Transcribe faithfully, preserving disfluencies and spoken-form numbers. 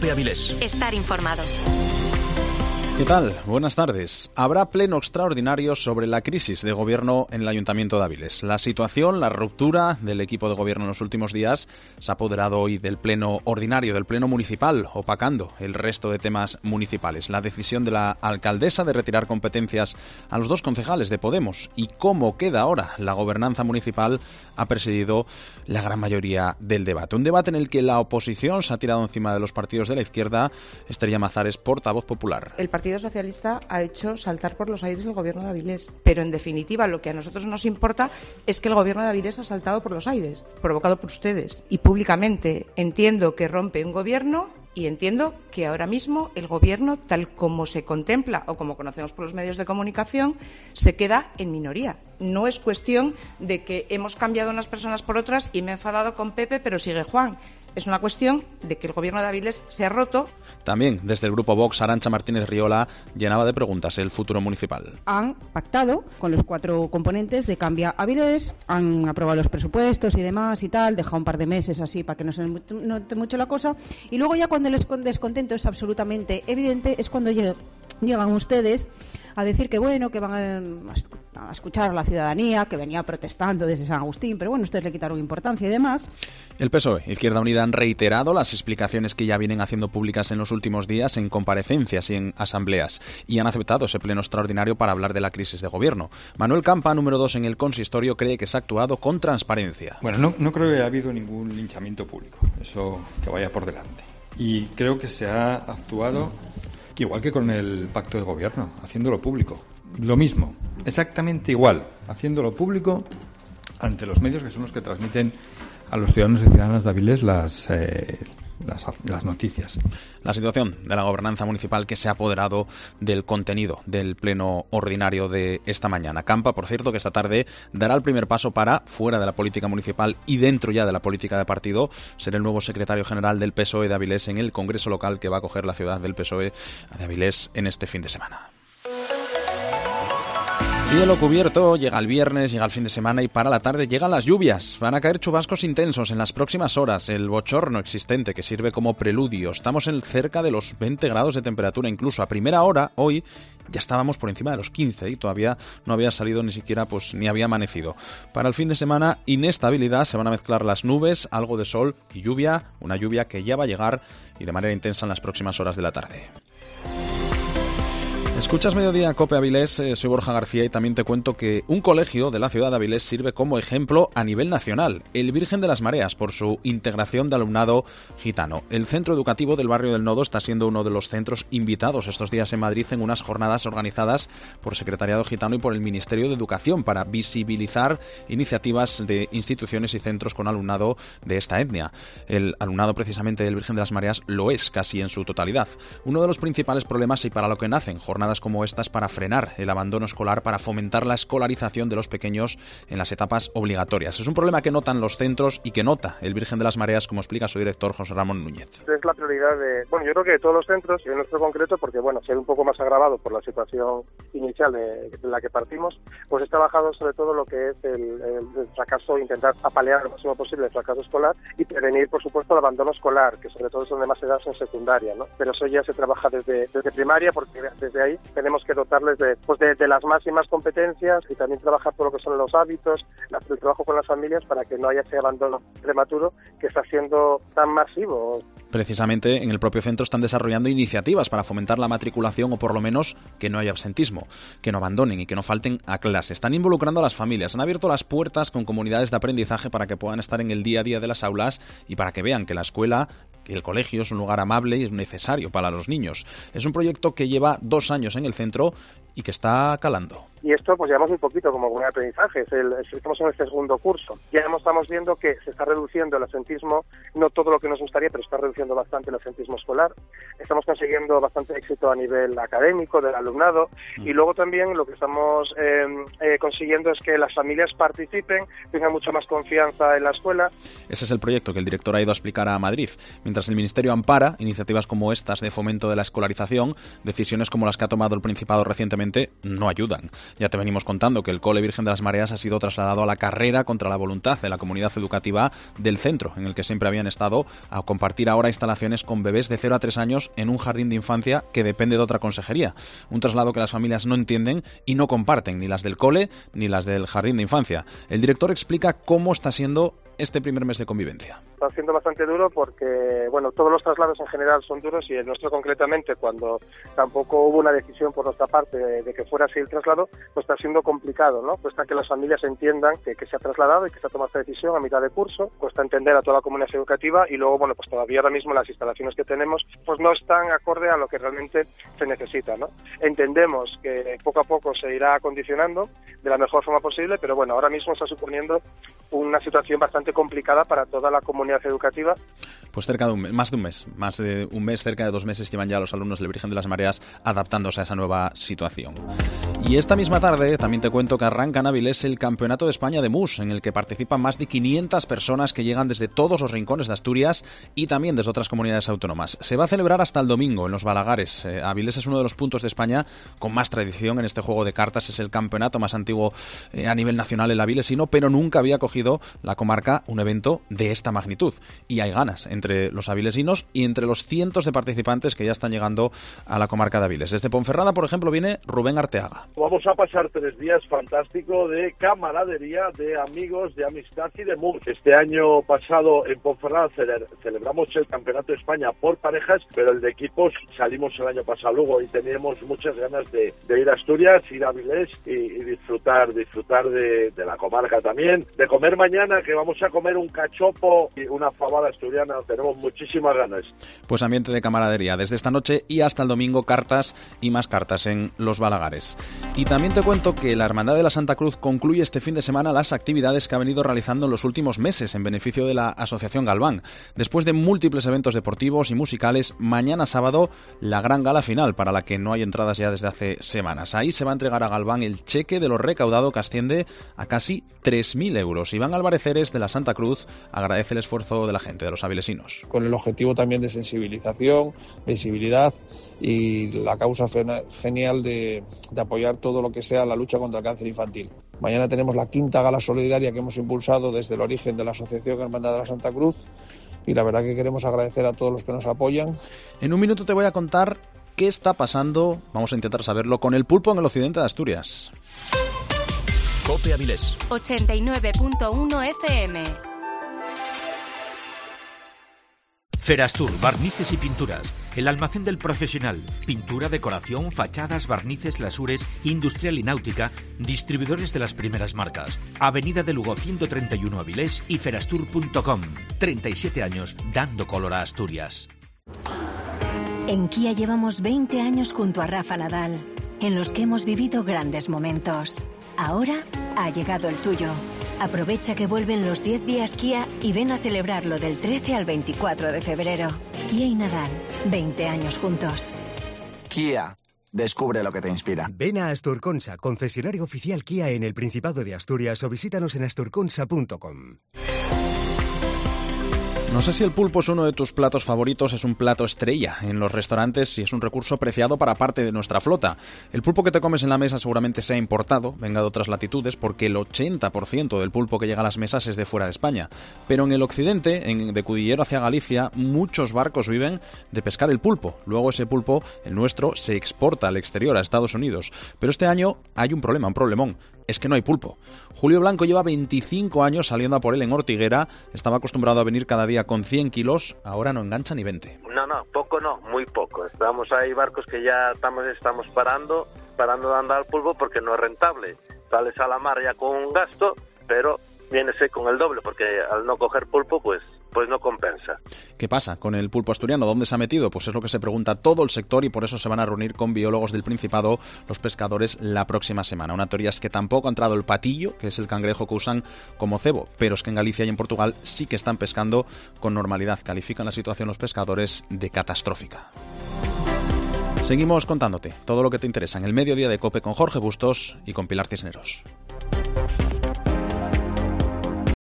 COPE Avilés. Estar informados. ¿Qué tal? Buenas tardes. Habrá pleno extraordinario sobre la crisis de gobierno en el Ayuntamiento de Avilés. La situación, la ruptura del equipo de gobierno en los últimos días se ha apoderado hoy del pleno ordinario, del pleno municipal, opacando el resto de temas municipales. La decisión de la alcaldesa de retirar competencias a los dos concejales de Podemos y cómo queda ahora la gobernanza municipal ha presidido la gran mayoría del debate. Un debate en el que la oposición se ha tirado encima de los partidos de la izquierda. Esther Llamazares, portavoz popular. El Partido Socialista ha hecho saltar por los aires el gobierno de Avilés. Pero, en definitiva, lo que a nosotros nos importa es que el gobierno de Avilés ha saltado por los aires, provocado por ustedes. Y públicamente entiendo que rompe un gobierno y entiendo que ahora mismo el gobierno, tal como se contempla o como conocemos por los medios de comunicación, se queda en minoría. No es cuestión de que hemos cambiado unas personas por otras y me he enfadado con Pepe, pero sigue Juan. Es una cuestión de que el gobierno de Avilés se ha roto. También desde el grupo Vox, Arantxa Martínez Riola llenaba de preguntas el futuro municipal. Han pactado con los cuatro componentes de Cambia Avilés, han aprobado los presupuestos y demás y tal, dejado un par de meses así para que no se note mucho la cosa, y luego ya cuando el descontento es absolutamente evidente es cuando llegan, llegan ustedes a decir que bueno, que van a, a escuchar a la ciudadanía, que venía protestando desde San Agustín, pero bueno, ustedes le quitaron importancia y demás. El P S O E, Izquierda Unida, han reiterado las explicaciones que ya vienen haciendo públicas en los últimos días en comparecencias y en asambleas, y han aceptado ese pleno extraordinario para hablar de la crisis de gobierno. Manuel Campa, número dos en el consistorio, cree que se ha actuado con transparencia. Bueno, no, no creo que haya habido ningún linchamiento público, eso que vaya por delante. Y creo que se ha actuado igual que con el pacto de gobierno, haciéndolo público. Lo mismo, exactamente igual, haciéndolo público ante los medios que son los que transmiten a los ciudadanos y ciudadanas de Avilés las, eh, las, las noticias. La situación de la gobernanza municipal que se ha apoderado del contenido del pleno ordinario de esta mañana. Campa, por cierto, que esta tarde dará el primer paso para, fuera de la política municipal y dentro ya de la política de partido, ser el nuevo secretario general del P S O E de Avilés en el congreso local que va a acoger la ciudad del P S O E de Avilés en este fin de semana. Cielo cubierto, llega el viernes, llega el fin de semana y para la tarde llegan las lluvias. Van a caer chubascos intensos en las próximas horas. El bochorno existente que sirve como preludio. Estamos en cerca de los veinte grados de temperatura. Incluso a primera hora, hoy, ya estábamos por encima de los quince y todavía no había salido ni siquiera, pues ni había amanecido. Para el fin de semana, inestabilidad. Se van a mezclar las nubes, algo de sol y lluvia. Una lluvia que ya va a llegar y de manera intensa en las próximas horas de la tarde. Escuchas Mediodía COPE Avilés, eh, soy Borja García y también te cuento que un colegio de la ciudad de Avilés sirve como ejemplo a nivel nacional, el Virgen de las Mareas, por su integración de alumnado gitano. El centro educativo del barrio del Nodo está siendo uno de los centros invitados estos días en Madrid en unas jornadas organizadas por Secretariado Gitano y por el Ministerio de Educación para visibilizar iniciativas de instituciones y centros con alumnado de esta etnia. El alumnado precisamente del Virgen de las Mareas lo es casi en su totalidad. Uno de los principales problemas y para lo que nacen jornadas como estas para frenar el abandono escolar, para fomentar la escolarización de los pequeños en las etapas obligatorias. Es un problema que notan los centros y que nota el Virgen de las Mareas, como explica su director José Ramón Núñez. Es la prioridad de, bueno, yo creo que de todos los centros, y en nuestro concreto, porque bueno, se ve un poco más agravado por la situación inicial de, de la que partimos, pues he trabajado sobre todo lo que es el, el, el fracaso, intentar apalear lo máximo posible el fracaso escolar y prevenir, por supuesto, el abandono escolar, que sobre todo es donde más se da en secundaria, ¿no? Pero eso ya se trabaja desde, desde primaria, porque desde ahí tenemos que dotarles de, pues de, de las máximas competencias y también trabajar por lo que son los hábitos, la, el trabajo con las familias para que no haya ese abandono prematuro que está siendo tan masivo. Precisamente en el propio centro están desarrollando iniciativas para fomentar la matriculación o por lo menos que no haya absentismo, que no abandonen y que no falten a clase. Están involucrando a las familias, han abierto las puertas con comunidades de aprendizaje para que puedan estar en el día a día de las aulas y para que vean que la escuela, que el colegio es un lugar amable y es necesario para los niños. Es un proyecto que lleva dos años en el centro y que está calando. Y esto pues llevamos un poquito como buen aprendizaje, es el, estamos en este segundo curso. Ya estamos viendo que se está reduciendo el absentismo, no todo lo que nos gustaría, pero está reduciendo bastante el absentismo escolar. Estamos consiguiendo bastante éxito a nivel académico del alumnado mm. y luego también lo que estamos eh, eh, consiguiendo es que las familias participen, tengan mucha más confianza en la escuela. Ese es el proyecto que el director ha ido a explicar a Madrid. Mientras el Ministerio ampara iniciativas como estas de fomento de la escolarización, decisiones como las que ha tomado el Principado recientemente evidentemente no ayudan. Ya te venimos contando que el Cole Virgen de las Mareas ha sido trasladado a la carrera contra la voluntad de la comunidad educativa del centro, en el que siempre habían estado, a compartir ahora instalaciones con bebés de cero a tres años en un jardín de infancia que depende de otra consejería. Un traslado que las familias no entienden y no comparten, ni las del cole ni las del jardín de infancia. El director explica cómo está siendo este primer mes de convivencia. Está siendo bastante duro porque, bueno, todos los traslados en general son duros y el nuestro concretamente, cuando tampoco hubo una decisión por nuestra parte de, de que fuera así el traslado, pues está siendo complicado, ¿no? Cuesta que las familias entiendan que, que se ha trasladado y que se ha tomado esta decisión a mitad de curso, cuesta entender a toda la comunidad educativa y luego, bueno, pues todavía ahora mismo las instalaciones que tenemos pues no están acorde a lo que realmente se necesita, ¿no? Entendemos que poco a poco se irá acondicionando de la mejor forma posible, pero bueno, ahora mismo está suponiendo una situación bastante complicada para toda la comunidad educativa. Pues cerca de un mes, más de un mes, más de un mes, cerca de dos meses llevan ya los alumnos del Virgen de las Mareas adaptándose a esa nueva situación. Y esta misma tarde también te cuento que arranca en Avilés el Campeonato de España de Mus, en el que participan más de quinientas personas que llegan desde todos los rincones de Asturias y también desde otras comunidades autónomas. Se va a celebrar hasta el domingo en los Balagares. Eh, Avilés es uno de los puntos de España con más tradición en este juego de cartas. Es el campeonato más antiguo eh, a nivel nacional el avilesino, pero nunca había cogido la comarca un evento de esta magnitud. Y hay ganas entre los avilesinos y entre los cientos de participantes que ya están llegando a la comarca de Avilés. Desde Ponferrada, por ejemplo, viene Rubén Arteaga. Vamos a pasar tres días fantásticos de camaradería, de amigos, de amistad y de mus. Este año pasado en Ponferrada cele- celebramos el Campeonato de España por parejas, pero el de equipos salimos el año pasado luego y teníamos muchas ganas de, de ir a Asturias, ir a Avilés y, y disfrutar, disfrutar de, de la comarca también, de comer mañana, que vamos a comer un cachopo y una fabada asturiana, tenemos muchísimas ganas. Pues ambiente de camaradería desde esta noche y hasta el domingo, cartas y más cartas en los Balagares. Y también te cuento que la Hermandad de la Santa Cruz concluye este fin de semana las actividades que ha venido realizando en los últimos meses en beneficio de la Asociación Galván. Después de múltiples eventos deportivos y musicales, mañana sábado la gran gala final, para la que no hay entradas ya desde hace semanas. Ahí se va a entregar a Galván el cheque de lo recaudado, que asciende a casi tres mil euros. Iván Álvarez Eres, de la Santa Cruz, agradece el esfuerzo de la gente, de los avilesinos. Con el objetivo también de sensibilización, visibilidad y la causa genial de, de apoyar todo lo que sea la lucha contra el cáncer infantil. Mañana tenemos la quinta gala solidaria que hemos impulsado desde el origen de la Asociación Hermandad de la Santa Cruz y la verdad que queremos agradecer a todos los que nos apoyan. En un minuto te voy a contar qué está pasando, vamos a intentar saberlo, con el pulpo en el occidente de Asturias. COPE Avilés ochenta y nueve punto uno F M. Ferastur, barnices y pinturas. El almacén del profesional. Pintura, decoración, fachadas, barnices, lasures, industrial y náutica. Distribuidores de las primeras marcas. Avenida de Lugo ciento treinta y uno Avilés y ferastur punto com. treinta y siete años dando color a Asturias. En Kia llevamos veinte años junto a Rafa Nadal, en los que hemos vivido grandes momentos. Ahora ha llegado el tuyo. Aprovecha que vuelven los diez días Kia y ven a celebrarlo del trece al veinticuatro de febrero. Kia y Nadal, veinte años juntos. Kia, descubre lo que te inspira. Ven a Asturconsa, concesionario oficial Kia en el Principado de Asturias, o visítanos en asturconsa punto com. No sé si el pulpo es uno de tus platos favoritos, es un plato estrella en los restaurantes y es un recurso preciado para parte de nuestra flota. El pulpo que te comes en la mesa seguramente sea importado, venga de otras latitudes, porque el ochenta por ciento del pulpo que llega a las mesas es de fuera de España. Pero en el occidente, en, de Cudillero hacia Galicia, muchos barcos viven de pescar el pulpo. Luego ese pulpo, el nuestro, se exporta al exterior, a Estados Unidos. Pero este año hay un problema, un problemón. Es que no hay pulpo. Julio Blanco lleva veinticinco años saliendo a por él en Ortiguera. Estaba acostumbrado a venir cada día con cien kilos. Ahora no engancha ni veinte. No, no, poco no, muy poco. Estamos ahí barcos que ya estamos, estamos parando, parando de andar al pulpo porque no es rentable. Sales a la mar ya con un gasto, pero vienese con el doble porque al no coger pulpo, pues... pues no compensa. ¿Qué pasa con el pulpo asturiano? ¿Dónde se ha metido? Pues es lo que se pregunta todo el sector y por eso se van a reunir con biólogos del Principado los pescadores la próxima semana. Una teoría es que tampoco ha entrado el patillo, que es el cangrejo que usan como cebo, pero es que en Galicia y en Portugal sí que están pescando con normalidad. Califican la situación los pescadores de catastrófica. Seguimos contándote todo lo que te interesa en el mediodía de COPE con Jorge Bustos y con Pilar Cisneros.